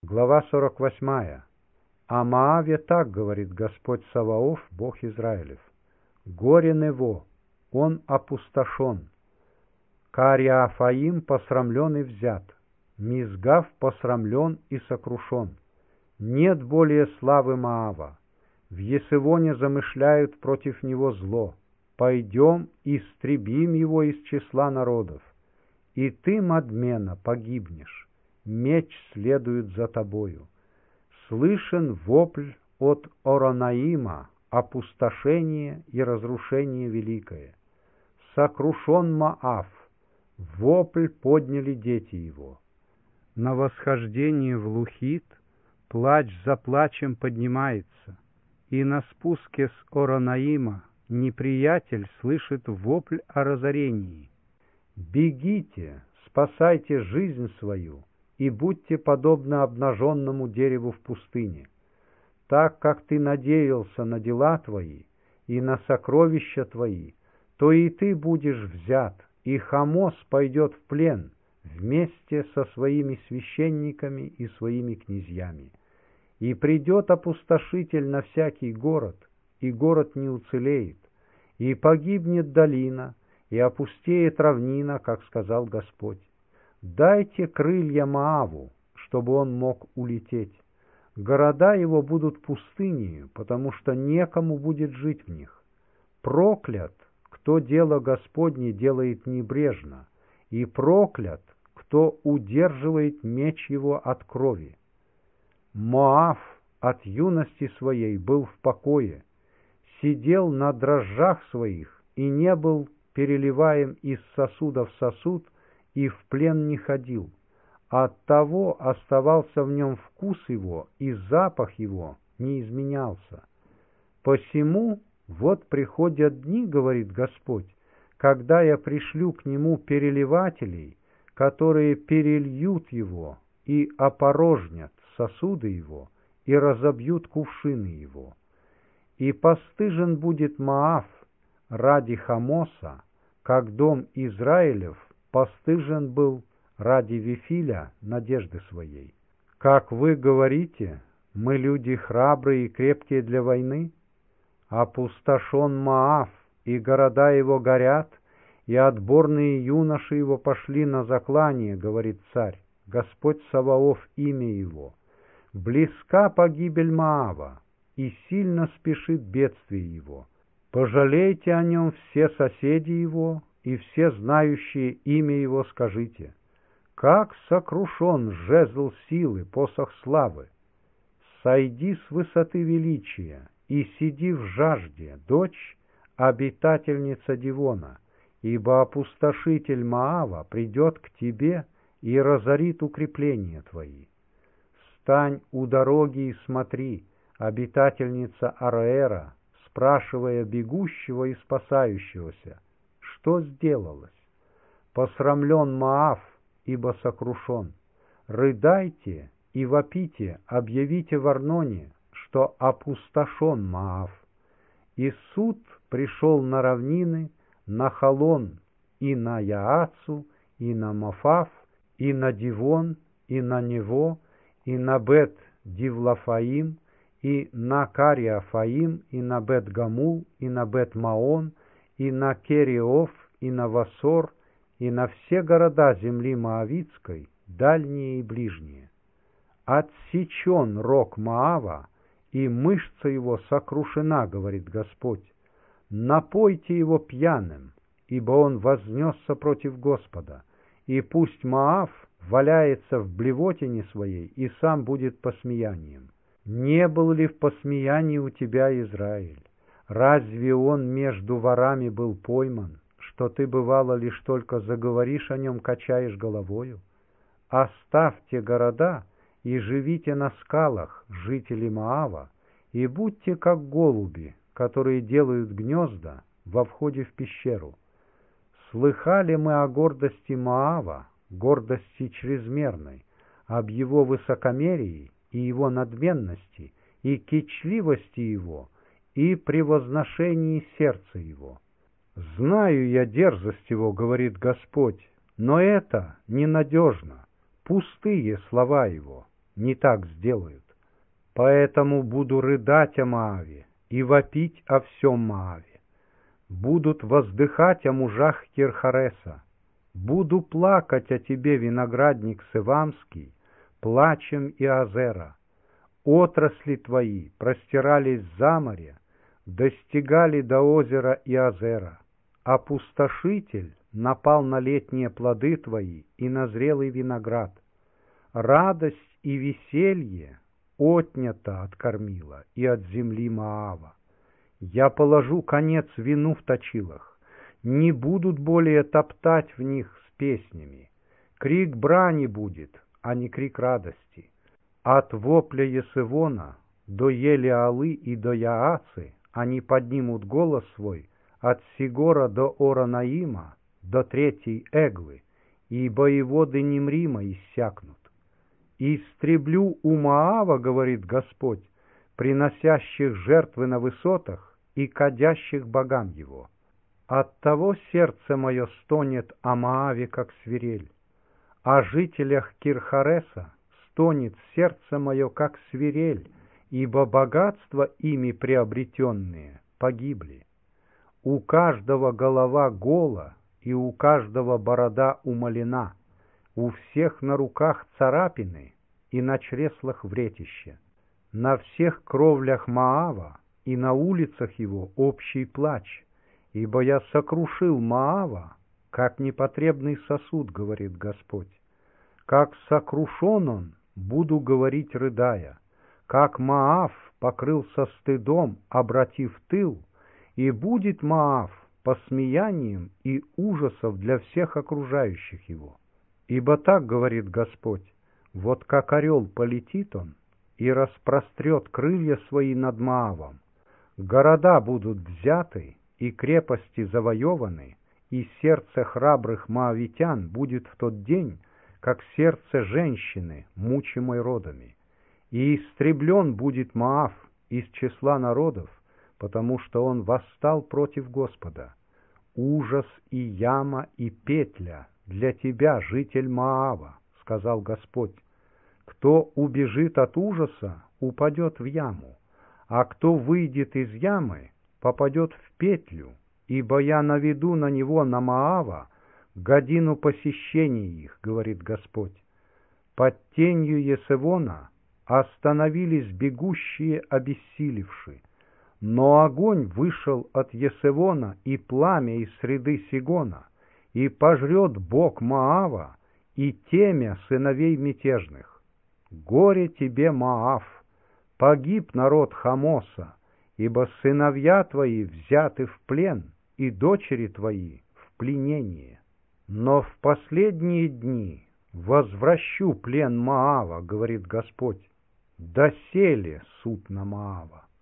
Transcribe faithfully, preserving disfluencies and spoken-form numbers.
Глава сорок восьмая. О Моаве так говорит Господь Саваоф, Бог Израилев. Горе Нево, он опустошен. Кариафаим посрамлен и взят. Мизгав посрамлен и сокрушен. Нет более славы Моава. В Есевоне замышляют против него зло. Пойдем, истребим его из числа народов. И ты, Мадмена, погибнешь. Меч следует за тобою. Слышен вопль от Оронаима, опустошение и разрушение великое. Сокрушен Моав, вопль подняли дети его. На восхождении в Лухит плач за плачем поднимается, и на спуске с Оронаима неприятель слышит вопль о разорении. Бегите, спасайте жизнь свою, и будьте подобны обнаженному дереву в пустыне. Так как ты надеялся на дела твои и на сокровища твои, то и ты будешь взят, и Хамос пойдет в плен вместе со своими священниками и своими князьями. И придет опустошитель на всякий город, и город не уцелеет, и погибнет долина, и опустеет равнина, как сказал Господь. Дайте крылья Моаву, чтобы он мог улететь. Города его будут пустынею, потому что некому будет жить в них. Проклят, кто дело Господне делает небрежно, и проклят, кто удерживает меч его от крови. Моав от юности своей был в покое, сидел на дрожжах своих и не был переливаем из сосуда в сосуд, и в плен не ходил. Оттого оставался в нем вкус его, и запах его не изменялся. Посему вот приходят дни, говорит Господь, когда я пришлю к нему переливателей, которые перельют его и опорожнят сосуды его и разобьют кувшины его. И постыжен будет Моав ради Хамоса, как дом Израилев постыжен был ради Вифиля надежды своей. Как вы говорите, мы люди храбрые и крепкие для войны? Опустошен Моав, и города его горят, и отборные юноши его пошли на заклание, говорит царь, Господь Саваоф имя его. Близка погибель Моава, и сильно спешит бедствие его. Пожалейте о нем все соседи его, и все знающие имя его скажите. Как сокрушен жезл силы, посох славы! Сойди с высоты величия, и сиди в жажде, дочь, обитательница Дивона, ибо опустошитель Моава придет к тебе и разорит укрепления твои. Стань у дороги и смотри, обитательница Ароэра, спрашивая бегущего и спасающегося, что сделалось? Посрамлен Моав, ибо сокрушен. Рыдайте и вопите, объявите в Арноне, что опустошен Моав. И суд пришел на равнины, на Халон, и на Яацу, и на Мофав, и на Дивон, и на Нево, и на Бет-Дивлафаим, и на Кариафаим, и на Бет-Гамул, и на Бет-Маон, и на Кериов, и на Васор, и на все города земли Моавицкой, дальние и ближние. Отсечен рог Моава, и мышца его сокрушена, говорит Господь. Напойте его пьяным, ибо он вознесся против Господа, и пусть Моав валяется в блевотине своей, и сам будет посмеянием. Не был ли в посмеянии у тебя Израиль? Разве он между ворами был пойман, что ты, бывало, лишь только заговоришь о нем, качаешь головою? Оставьте города и живите на скалах, жители Моава, и будьте как голуби, которые делают гнезда во входе в пещеру. Слыхали мы о гордости Моава, гордости чрезмерной, об его высокомерии и его надменности, и кичливости его, и превозношении сердца его. «Знаю я дерзость его, — говорит Господь, — но это ненадежно, пустые слова его. не так сделают. Поэтому буду рыдать о Моаве и вопить о всем Моаве. Будут воздыхать о мужах Кирхареса. Буду плакать о тебе, виноградник Севамский, плачем и Азера. Отрасли твои простирались за море, достигали до озера Иазера. Опустошитель напал на летние плоды твои и на зрелый виноград. Радость и веселье отнято от кормила и от земли Моава. Я положу конец вину в точилах, не будут более топтать в них с песнями. Крик брани будет, а не крик радости. От вопля Есывона до Елеалы и до Яасы они поднимут голос свой, от Сигора до Оронаима, до третьей Эглы, и воеводы Немрима иссякнут. «Истреблю у Моава, — говорит Господь, — приносящих жертвы на высотах и кадящих богам его. Оттого сердце мое стонет о Моаве, как свирель, о жителях Кирхареса стонет сердце мое, как свирель, ибо богатства ими приобретенные погибли. У каждого голова гола, и у каждого борода умалена, у всех на руках царапины и на чреслах вретище. На всех кровлях Моава и на улицах его общий плач, ибо я сокрушил Моава, как непотребный сосуд, говорит Господь. Как сокрушен он, буду говорить, рыдая, как Моав покрылся стыдом, обратив тыл, и будет Моав посмеянием и ужасов для всех окружающих его. Ибо так говорит Господь: вот как орел полетит он и распрострет крылья свои над Моавом. Города будут взяты и крепости завоеваны, и сердце храбрых моавитян будет в тот день, как сердце женщины, мучимой родами. И истреблен будет Моав из числа народов, потому что он восстал против Господа. Ужас и яма и петля для тебя, житель Моава, сказал Господь. Кто убежит от ужаса, упадет в яму, а кто выйдет из ямы, попадет в петлю, ибо я наведу на него, на Моава, годину посещения их, говорит Господь. Под тенью Есывона остановились бегущие, обессилевши, но огонь вышел от Есывона и пламя из среды Сигона, и пожрет Бог Моава и темя сыновей мятежных. Горе тебе, Моав! Погиб народ Хамоса, ибо сыновья твои взяты в плен, и дочери твои в пленение. Но в последние дни возвращу плен Моава, говорит Господь, доселе суд на Моава.